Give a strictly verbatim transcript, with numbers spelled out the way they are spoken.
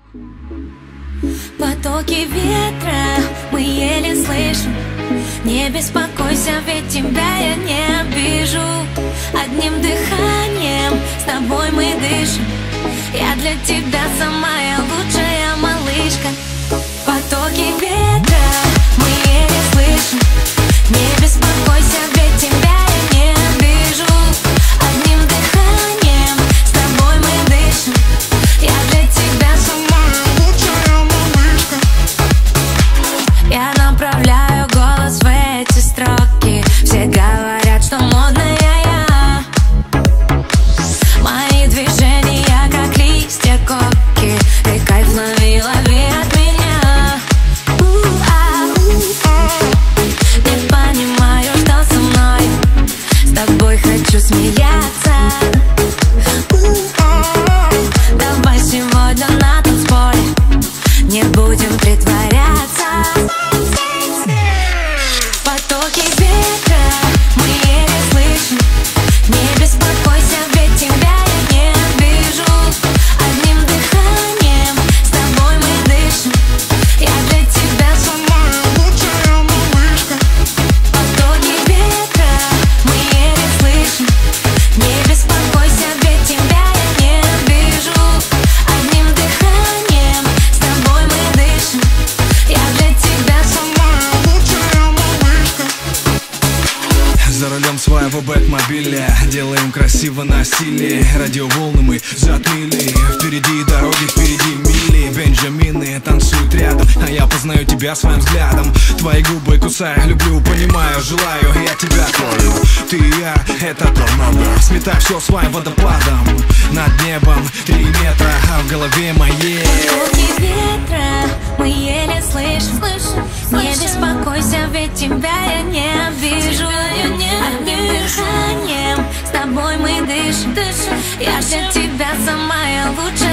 Потоки ветра мы еле слышим. Не беспокойся, ведь тебя я не обижу. Одним дыханием с тобой мы дышим. Я для тебя самая лучшая малышка. Потоки ветра мы еле слышим. Не беспокойся, ведь тебя я не обижу. Одним дыханием с тобой мы дышим. Я для тебя самая лучшая малышка. Я направляю голос в эти строки. Все говорят, что модная я. Мои движения как листья коки. Ты кайф лови, лови от меня. Не понимаю, что со мной. С тобой хочу смеяться. Давай сегодня на танцполе не будем притворяться. Потоки ветра мы еле слышим. Не беспокойся, ведь тебя я не обижу. Одним дыханием с тобой мы дышим. Я для тебя самая лучшая малышка. Потоки ветра мы еле слышим. Не беспокойся, ведь тебя я не обижу. Одним дыханием с тобой мы дышим. Я для тебя самая лучшая малышка. За рулем своего бэтмобиля делаем красиво насилие. Радиоволны мы затмили. Впереди дороги, впереди мили. Бенджамины танцуют рядом, а я познаю тебя своим взглядом. Твои губы кусаю, люблю, понимаю, желаю. Я тебя твою, ты и я, это торнадо. Сметай все своим водопадом. Над небом три метра, а в голове моей. Потоки ветра мы еле слышим. Не беспокойся, ведь тебя я не обижу. Одним дыханием с тобой мы дышим. Я для тебя самая лучшая